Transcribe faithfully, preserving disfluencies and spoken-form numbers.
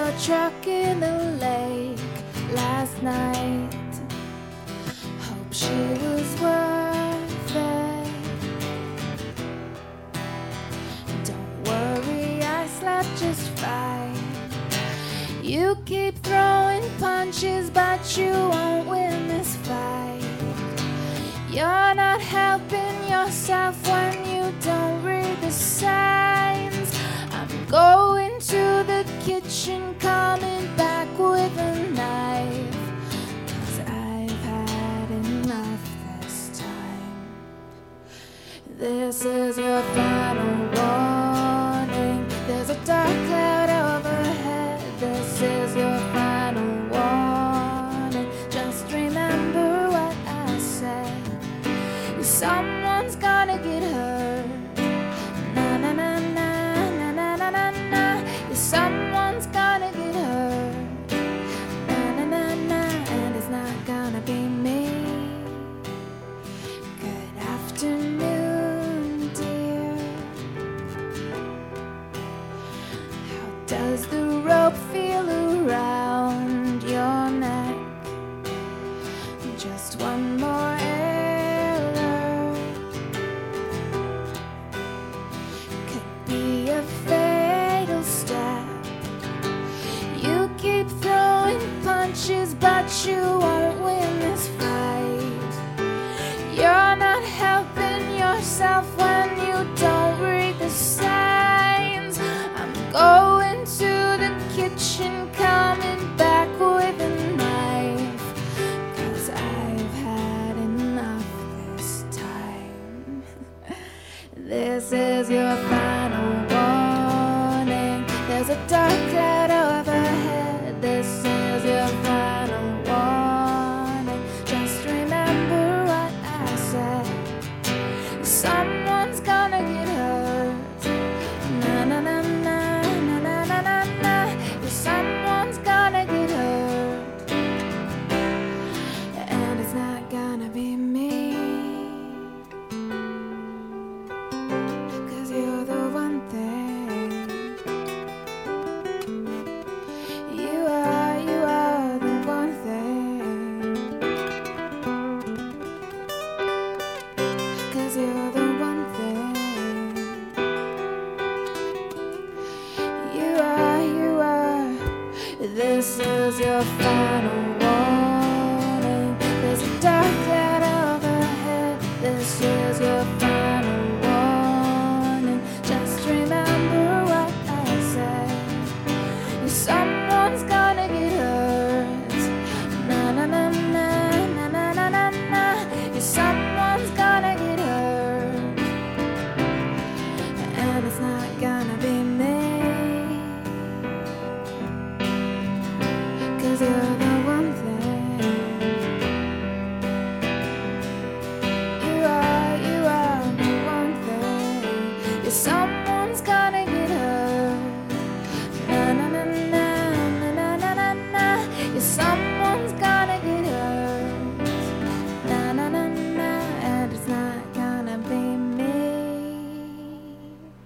your truck in the lake last night. Hope she was worth it. Don't worry, I slept just fine. You keep throwing punches, but you won't win this fight. You're not helping yourself when you don't read the signs. I'm going to the kitchen, coming back with a knife, 'cause I've had enough this time. This is your final warning. There's a dark cloud overhead. This is your final warning. Just remember what I said. Someone's gonna get hurt. Na na na na na na na na na. Someone's gonna get hurt. Na na na na, and it's not gonna be me. Good afternoon, dear. How does the rope feel around your neck? Just one more error could be a fatal step. You keep throwing punches, but you won't win this fight. You're not helping yourself when you don't read the signs. I'm going to the kitchen, coming back with a knife, 'cause I've had enough this time. This is your final warning. There's a dark cloud overhead. This is your final warning. Just remember what I said. Someone's gonna get hurt. Na na na na na na na na na. Someone's gonna get hurt, and it's not gonna be me. 'Cause you're the one thing. You are, you are the one thing. 'Cause you're the one thing. You are, you are. This is your final warning. There's a dark cloud overhead. This is your final warning. Just remember what I said. Someone's gonna get hurt. Na na na na na na na na na. Someone's gonna get hurt, and it's not gonna be me. 'Cause you're